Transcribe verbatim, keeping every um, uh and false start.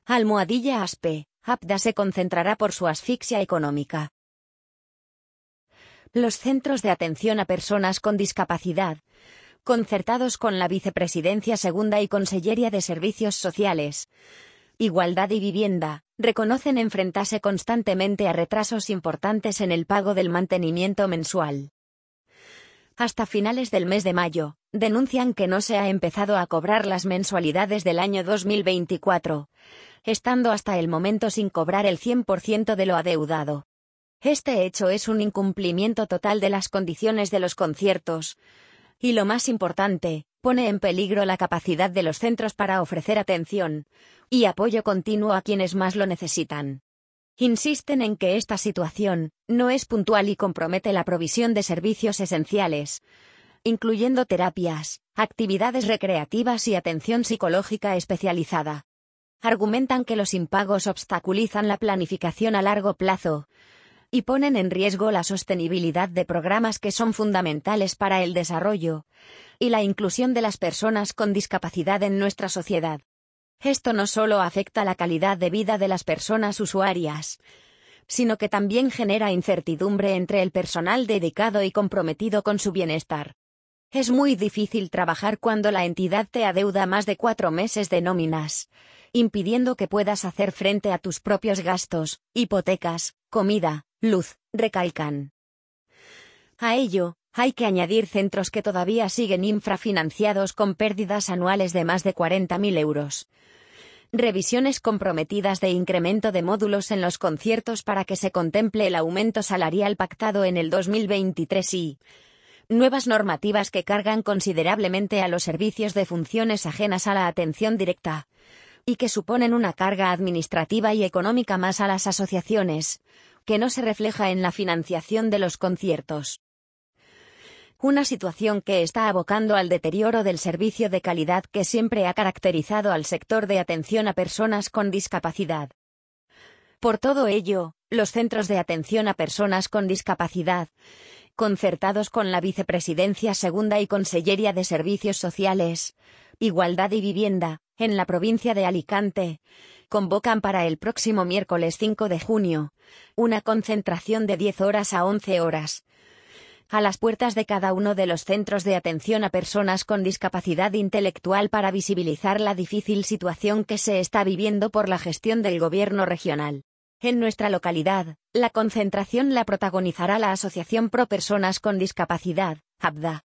Almohadilla ASPE, APDA se concentrará por su asfixia económica. Los centros de atención a personas con discapacidad, concertados con la Vicepresidencia Segunda y Consellería de Servicios Sociales, Igualdad y Vivienda, reconocen enfrentarse constantemente a retrasos importantes en el pago del mantenimiento mensual. Hasta finales del mes de mayo, denuncian que no se ha empezado a cobrar las mensualidades del año dos mil veinticuatro, estando hasta el momento sin cobrar el cien por ciento de lo adeudado. Este hecho es un incumplimiento total de las condiciones de los conciertos, y lo más importante, pone en peligro la capacidad de los centros para ofrecer atención y apoyo continuo a quienes más lo necesitan. Insisten en que esta situación no es puntual y compromete la provisión de servicios esenciales, incluyendo terapias, actividades recreativas y atención psicológica especializada. Argumentan que los impagos obstaculizan la planificación a largo plazo y ponen en riesgo la sostenibilidad de programas que son fundamentales para el desarrollo y la inclusión de las personas con discapacidad en nuestra sociedad. Esto no solo afecta la calidad de vida de las personas usuarias, sino que también genera incertidumbre entre el personal dedicado y comprometido con su bienestar. Es muy difícil trabajar cuando la entidad te adeuda más de cuatro meses de nóminas, impidiendo que puedas hacer frente a tus propios gastos, hipotecas, comida, luz, recalcan. A ello, hay que añadir centros que todavía siguen infrafinanciados con pérdidas anuales de más de cuarenta mil euros. Revisiones comprometidas de incremento de módulos en los conciertos para que se contemple el aumento salarial pactado en el dos mil veintitrés y nuevas normativas que cargan considerablemente a los servicios de funciones ajenas a la atención directa y que suponen una carga administrativa y económica más a las asociaciones, que no se refleja en la financiación de los conciertos. Una situación que está abocando al deterioro del servicio de calidad que siempre ha caracterizado al sector de atención a personas con discapacidad. Por todo ello, los centros de atención a personas con discapacidad, concertados con la Vicepresidencia Segunda y Consellería de Servicios Sociales, Igualdad y Vivienda, en la provincia de Alicante, convocan para el próximo miércoles cinco de junio, una concentración de diez horas a once horas, a las puertas de cada uno de los centros de atención a personas con discapacidad intelectual para visibilizar la difícil situación que se está viviendo por la gestión del gobierno regional. En nuestra localidad, la concentración la protagonizará la Asociación Pro Personas con Discapacidad, APDA.